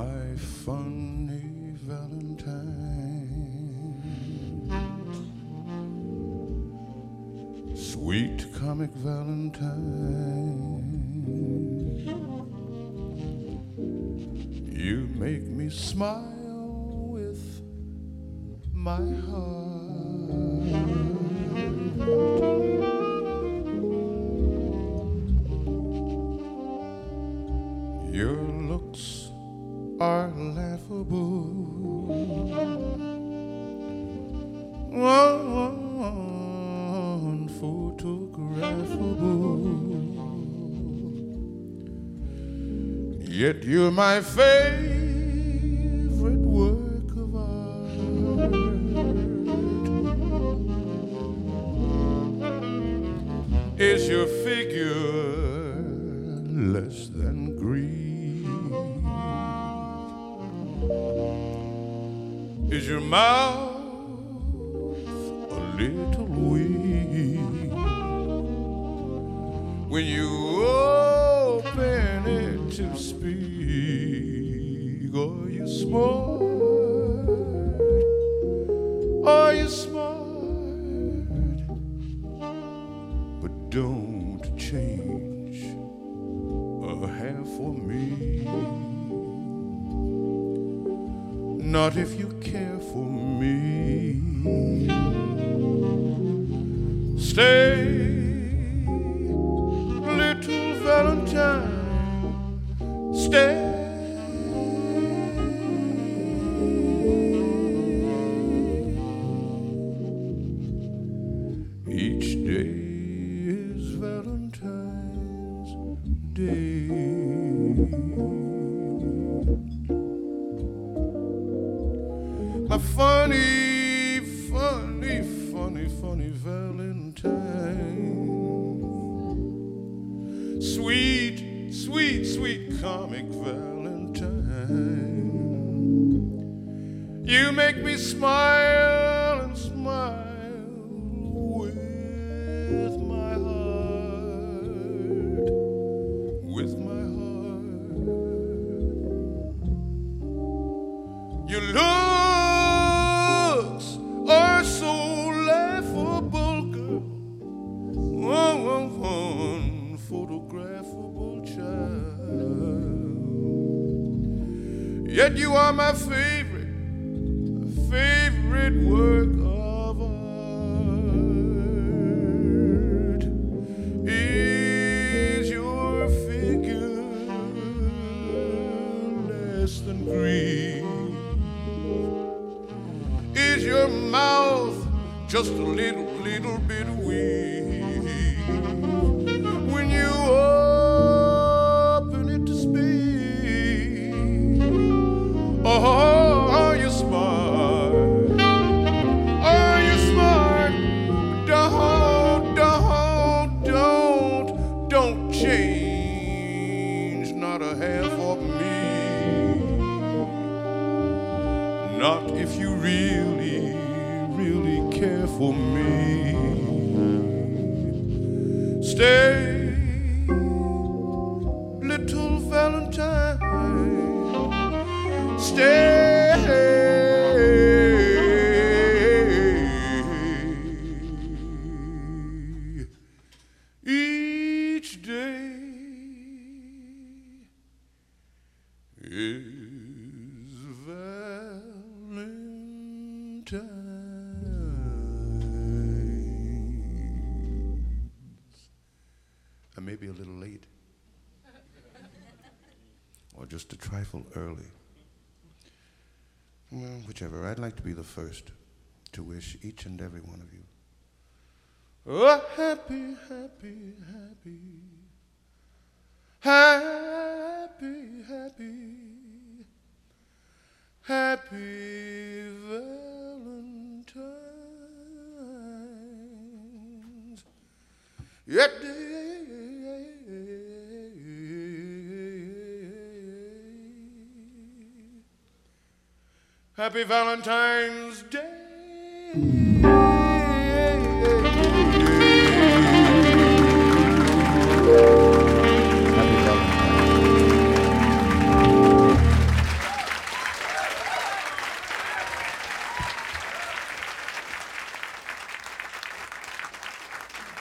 My funny Valentine, sweet comic Valentine, you make me smile with my heart. Your looks are laughable, unphotographable, yet you're my favorite work of art. Is your figure less than green? Is your mouth a little weak when you open it to speak? Are you smart? Are you smart? But don't change a hair for me. Not if you care for me. Stay, little Valentine, stay. Each day is Valentine's Day. My funny, funny, funny, funny Valentine, sweet, sweet, sweet comic Valentine, you make me smile and smile with my heart, with my heart. You look are so laughable, girl, unphotographable child. Yet you are my favorite work of art. Is your figure less than green? Is your mouth just a little bit weak when you open it to speak? Oh, are you smart? Are you smart? Don't change, not a hair for me. Not if you really care for me. Stay, little Valentine, stay. Each day is Valentine. I may be a little late, or just a trifle early. Well, whichever. I'd like to be the first to wish each and every one of you a happy, happy, happy, happy, happy, happy Valentine's. Yet Happy Valentine's Day.